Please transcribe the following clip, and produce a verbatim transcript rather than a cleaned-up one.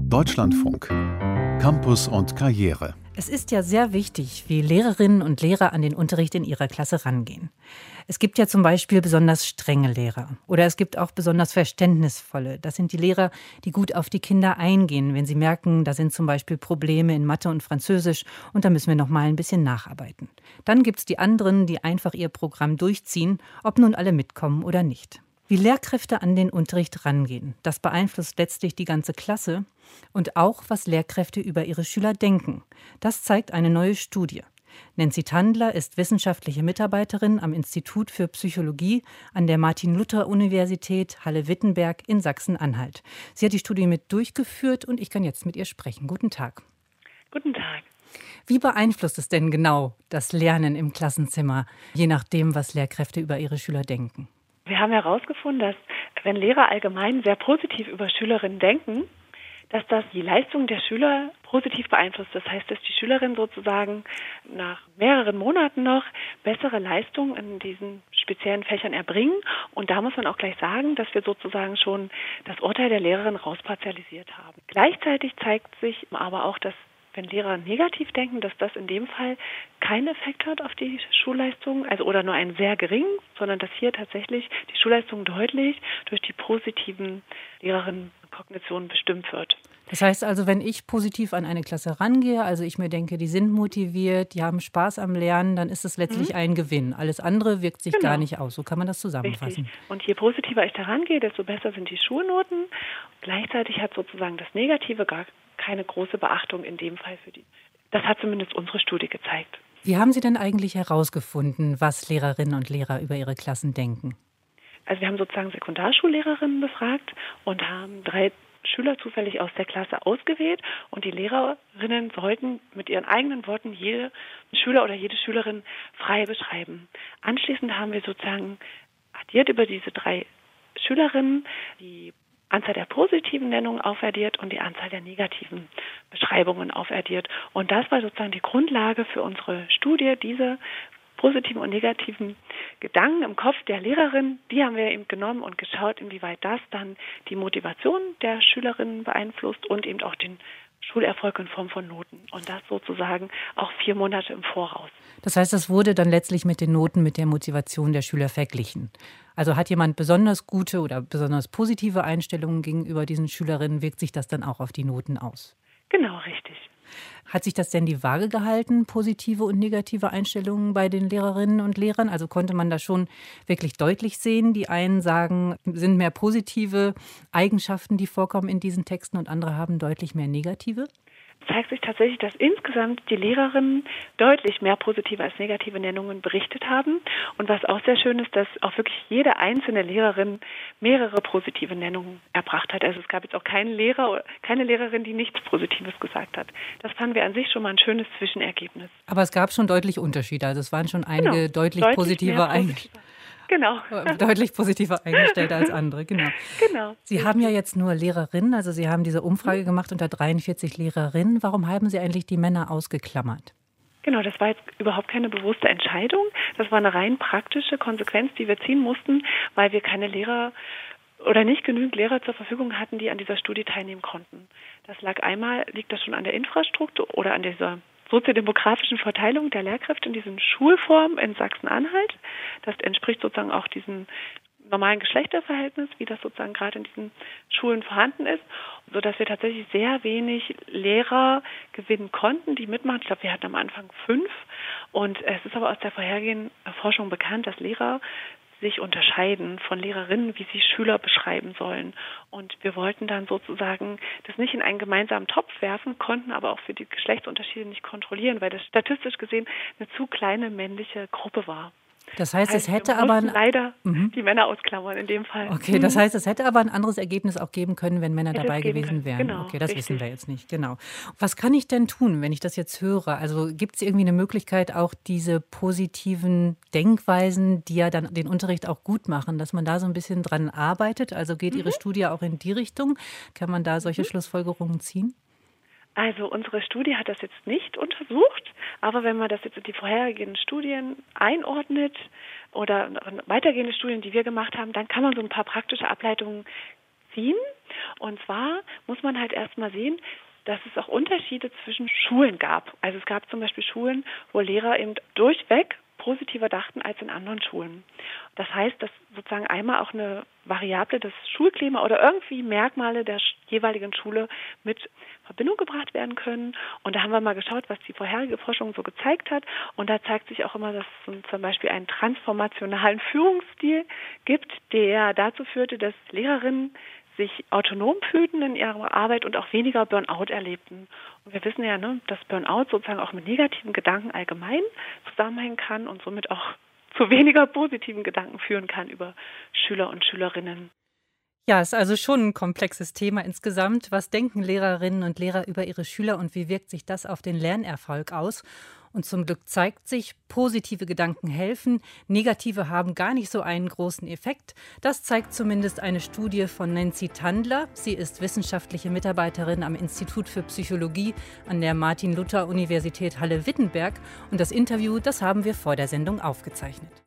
Deutschlandfunk. Campus und Karriere. Es ist ja sehr wichtig, wie Lehrerinnen und Lehrer an den Unterricht in ihrer Klasse rangehen. Es gibt ja zum Beispiel besonders strenge Lehrer. Oder es gibt auch besonders verständnisvolle. Das sind die Lehrer, die gut auf die Kinder eingehen, wenn sie merken, da sind zum Beispiel Probleme in Mathe und Französisch und da müssen wir noch mal ein bisschen nacharbeiten. Dann gibt es die anderen, die einfach ihr Programm durchziehen, ob nun alle mitkommen oder nicht. Wie Lehrkräfte an den Unterricht rangehen, das beeinflusst letztlich die ganze Klasse und auch, was Lehrkräfte über ihre Schüler denken. Das zeigt eine neue Studie. Nancy Tandler ist wissenschaftliche Mitarbeiterin am Institut für Psychologie an der Martin-Luther-Universität Halle-Wittenberg in Sachsen-Anhalt. Sie hat die Studie mit durchgeführt und ich kann jetzt mit ihr sprechen. Guten Tag. Guten Tag. Wie beeinflusst es denn genau das Lernen im Klassenzimmer, je nachdem, was Lehrkräfte über ihre Schüler denken? Wir haben herausgefunden, dass wenn Lehrer allgemein sehr positiv über Schülerinnen denken, dass das die Leistung der Schüler positiv beeinflusst. Das heißt, dass die Schülerinnen sozusagen nach mehreren Monaten noch bessere Leistungen in diesen speziellen Fächern erbringen. Und da muss man auch gleich sagen, dass wir sozusagen schon das Urteil der Lehrerin rauspartialisiert haben. Gleichzeitig zeigt sich aber auch, dass wenn Lehrer negativ denken, dass das in dem Fall keinen Effekt hat auf die Schulleistung, also oder nur einen sehr geringen, sondern dass hier tatsächlich die Schulleistung deutlich durch die positiven Lehrerinnenkognitionen bestimmt wird. Das heißt also, wenn ich positiv an eine Klasse rangehe, also ich mir denke, die sind motiviert, die haben Spaß am Lernen, dann ist es letztlich mhm. ein Gewinn. Alles andere wirkt sich genau. gar nicht aus. So kann man das zusammenfassen. Richtig. Und je positiver ich da rangehe, desto besser sind die Schulnoten. Gleichzeitig hat sozusagen das Negative gar keine große Beachtung in dem Fall für die. Das hat zumindest unsere Studie gezeigt. Wie haben Sie denn eigentlich herausgefunden, was Lehrerinnen und Lehrer über ihre Klassen denken? Also wir haben sozusagen Sekundarschullehrerinnen befragt und haben drei Schüler zufällig aus der Klasse ausgewählt und die Lehrerinnen sollten mit ihren eigenen Worten jede Schüler oder jede Schülerin frei beschreiben. Anschließend haben wir sozusagen addiert über diese drei Schülerinnen die Anzahl der positiven Nennungen aufaddiert und die Anzahl der negativen Beschreibungen aufaddiert. Und das war sozusagen die Grundlage für unsere Studie, diese positiven und negativen Gedanken im Kopf der Lehrerin, die haben wir eben genommen und geschaut, inwieweit das dann die Motivation der Schülerinnen beeinflusst und eben auch den Schulerfolg in Form von Noten. Und das sozusagen auch vier Monate im Voraus. Das heißt, das wurde dann letztlich mit den Noten, mit der Motivation der Schüler verglichen. Also hat jemand besonders gute oder besonders positive Einstellungen gegenüber diesen Schülerinnen, wirkt sich das dann auch auf die Noten aus? Genau, richtig. Hat sich das denn die Waage gehalten, positive und negative Einstellungen bei den Lehrerinnen und Lehrern? Also konnte man da schon wirklich deutlich sehen, die einen sagen, sind mehr positive Eigenschaften, die vorkommen in diesen Texten und andere haben deutlich mehr negative? Zeigt sich tatsächlich, dass insgesamt die Lehrerinnen deutlich mehr positive als negative Nennungen berichtet haben. Und was auch sehr schön ist, dass auch wirklich jede einzelne Lehrerin mehrere positive Nennungen erbracht hat. Also es gab jetzt auch keinen Lehrer, keine Lehrerin, die nichts Positives gesagt hat. Das fanden wir an sich schon mal ein schönes Zwischenergebnis. Aber es gab schon deutlich Unterschiede. Also es waren schon einige genau, deutlich, deutlich positive Eigenschaften. Genau. Deutlich positiver eingestellt als andere, genau. genau. Sie haben ja jetzt nur Lehrerinnen, also Sie haben diese Umfrage gemacht unter dreiundvierzig Lehrerinnen. Warum haben Sie eigentlich die Männer ausgeklammert? Genau, das war jetzt überhaupt keine bewusste Entscheidung. Das war eine rein praktische Konsequenz, die wir ziehen mussten, weil wir keine Lehrer oder nicht genügend Lehrer zur Verfügung hatten, die an dieser Studie teilnehmen konnten. Das lag einmal, liegt das schon an der Infrastruktur oder an dieser soziodemografischen Verteilung der Lehrkräfte in diesen Schulformen in Sachsen-Anhalt. Das entspricht sozusagen auch diesem normalen Geschlechterverhältnis, wie das sozusagen gerade in diesen Schulen vorhanden ist, sodass wir tatsächlich sehr wenig Lehrer gewinnen konnten, die mitmachen. Ich glaube, wir hatten am Anfang fünf. Und es ist aber aus der vorhergehenden Forschung bekannt, dass Lehrer sich unterscheiden von Lehrerinnen, wie sie Schüler beschreiben sollen. Und wir wollten dann sozusagen das nicht in einen gemeinsamen Topf werfen, konnten aber auch für die Geschlechtsunterschiede nicht kontrollieren, weil das statistisch gesehen eine zu kleine männliche Gruppe war. Das heißt, heißt es hätte wir aber ein, leider mhm. die Männer ausklammern in dem Fall. Okay, das heißt, es hätte aber ein anderes Ergebnis auch geben können, wenn Männer Hätte dabei es geben gewesen können. wären. Genau, okay, das richtig. wissen wir jetzt nicht. Genau. Was kann ich denn tun, wenn ich das jetzt höre? Also gibt es irgendwie eine Möglichkeit, auch diese positiven Denkweisen, die ja dann den Unterricht auch gut machen, dass man da so ein bisschen dran arbeitet? Also geht mhm. Ihre Studie auch in die Richtung? Kann man da solche mhm. Schlussfolgerungen ziehen? Also unsere Studie hat das jetzt nicht untersucht, aber wenn man das jetzt in die vorhergehenden Studien einordnet oder weitergehende Studien, die wir gemacht haben, dann kann man so ein paar praktische Ableitungen ziehen. Und zwar muss man halt erstmal sehen, dass es auch Unterschiede zwischen Schulen gab. Also es gab zum Beispiel Schulen, wo Lehrer eben durchweg positiver dachten als in anderen Schulen. Das heißt, dass sozusagen einmal auch eine Variable des Schulklima oder irgendwie Merkmale der jeweiligen Schule mit Verbindung gebracht werden können. Und da haben wir mal geschaut, was die vorherige Forschung so gezeigt hat. Und da zeigt sich auch immer, dass es zum Beispiel einen transformationalen Führungsstil gibt, der dazu führte, dass Lehrerinnen sich autonom fühlten in ihrer Arbeit und auch weniger Burnout erlebten. Und wir wissen ja, ne, dass Burnout sozusagen auch mit negativen Gedanken allgemein zusammenhängen kann und somit auch zu weniger positiven Gedanken führen kann über Schüler und Schülerinnen. Ja, ist also schon ein komplexes Thema insgesamt. Was denken Lehrerinnen und Lehrer über ihre Schüler und wie wirkt sich das auf den Lernerfolg aus? Und zum Glück zeigt sich, positive Gedanken helfen, negative haben gar nicht so einen großen Effekt. Das zeigt zumindest eine Studie von Nancy Tandler. Sie ist wissenschaftliche Mitarbeiterin am Institut für Psychologie an der Martin-Luther-Universität Halle-Wittenberg. Und das Interview, das haben wir vor der Sendung aufgezeichnet.